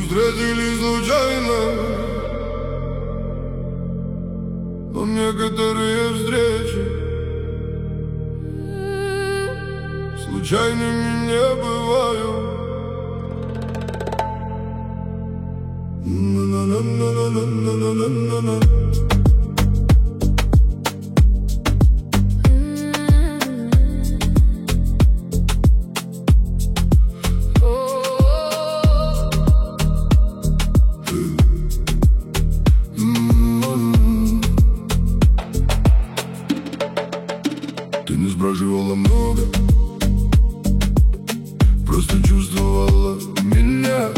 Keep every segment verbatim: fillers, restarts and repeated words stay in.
встретились случайно, но некоторые встречи случайными не бывают. На-на-на-на-на-на-на-на-на. Ты не спрашивала много, просто чувствовала меня.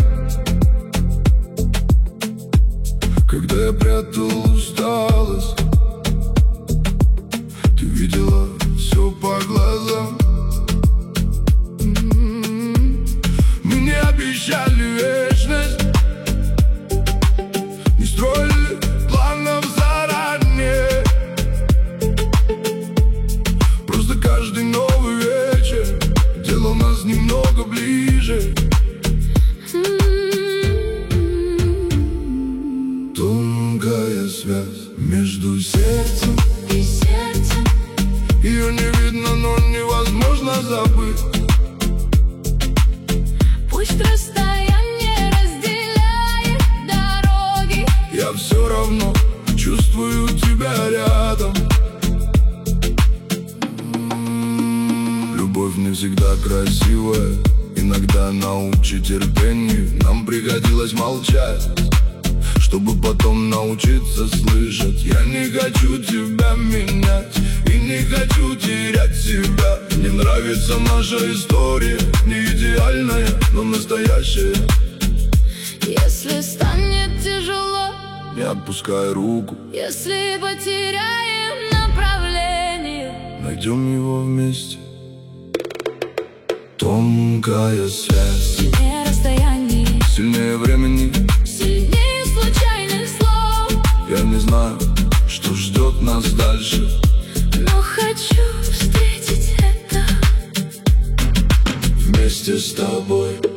Когда я прятал усталость, ты видела все по глазам. Мы не обещали вечность, не строили планов заранее. Просто каждый новый вечер делал нас немного ближе. Тонкая связь между сердцем и сердцем, ее не видно, но невозможно забыть. пусть расстояние разделяет дороги, Я все равно чувствую тебя рядом. Любовь не всегда красивая, иногда научи терпению. Нам пригодилось молчать, чтобы потом научиться слышать. Я не хочу тебя менять и не хочу терять себя. Мне нравится наша история, не идеальная, но настоящая. если станет тяжело, Не отпускай руку, если потеряем направление, найдем его вместе. Тонкая связь, сильнее расстояний, сильнее времени. сильнее случайных слов. Я не знаю, что ждет нас дальше, Но хочу встретить это вместе с тобой.